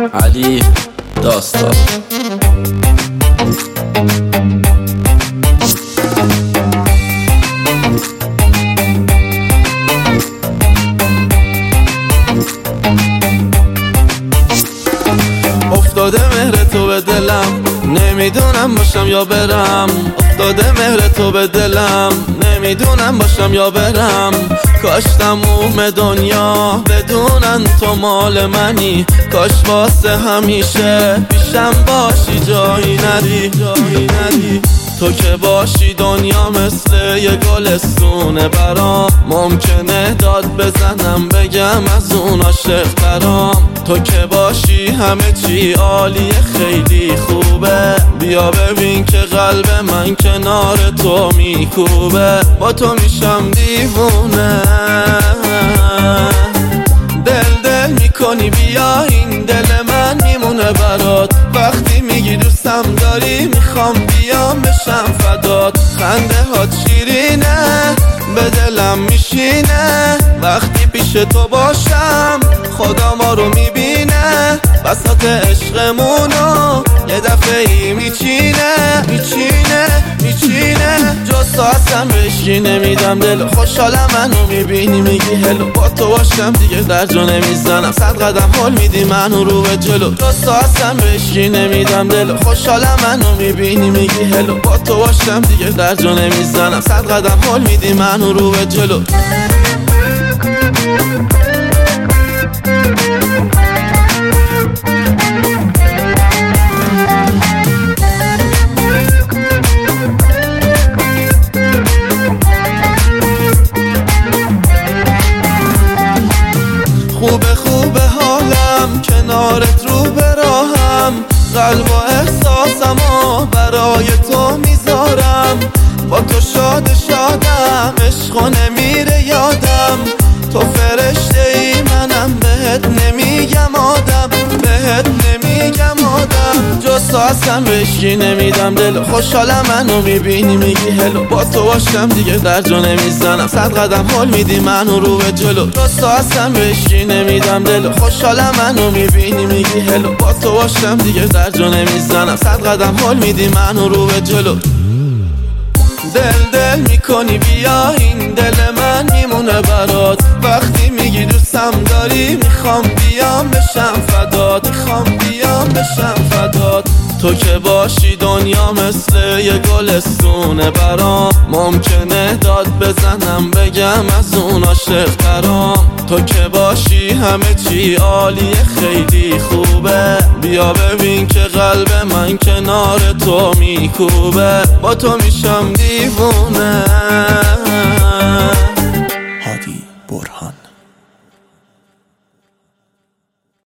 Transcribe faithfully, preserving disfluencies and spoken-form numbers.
علی داستان. افتاده مهر تو به دلم، نمیدونم باشم یا برم. افتاده مهر تو به دلم، نمیدونم باشم یا برم. کاش تموم دنیا بدونن تو مال منی، کاش واسه همیشه پیشم باشی، جایی نری جایی نری. تو که باشی دنیا مثل یه گلستونه برام، ممکنه داد بزنم بگم از اون عاشق ترام. تو که باشی همه چی عالیه، خیلی خوبه، بیا ببین که قلب من کنار تو میکوبه. با تو میشم دیوونه، دل دل میکنی، بیا این دل من میمونه برات. وقتی میگی دوستم داری میخوام بیام بشم فدات. خنده هات شیرینه به دلم میشینه، وقتی پیش تو باشم خدا ما رو میبینه. بساط عشقمونو یه دفعه ای میچینه میچینه میچینه. جز تو اصلا بهشی نمیدم دل، خوشحالم منو میبینی میگی هلو. با تو باشم دیگه در جا نمیزنم، صد قدم هل میدی منو رو به جلو. جز تو اصلا بهشی نمیدم دل، خوشحالم منو میبینی میگی هلو. با تو باشم دیگه در جا نمیزنم، صد قدم هل میدی منو رو به جلو. خوبه خوبه حالم کنارت رو به راهم، قلب و احساسمو برای تو میذارم. با تو شاد شادم، عشق نمیره یادم. تو فرشته ای منم، بهت نمیگم آدم، بهت نمیگم آدم. جز تو اصلا بهشی نمیدم دل، خوشحالم منو میبینی میگی هلو. با تو باشم دیگه در جا نمیزنم، صد قدم هل میدی منو رو به جلو. جز تو اصلا بهشی نمیدم دل، خوشحالم منو میبینی میگی هلو. با تو باشم دیگه در جا نمیزنم، صد قدم هل میدی منو رو به جلو. دل دل میکنی، بیا این دل من میمونه برات. وقتی میگی دوستم داری میخوام بیام بشم فدات، میخوام بیام بشم فدات. تو که باشی دنیا مثل یه گلستونه برام، ممکنه داد بزنم بگم از اون عاشق ترام. تو که باشی همه چی عالیه، خیلی خوبه، بیا ببین که قلب من کنار تو میکوبه. با تو میشم دیوونه.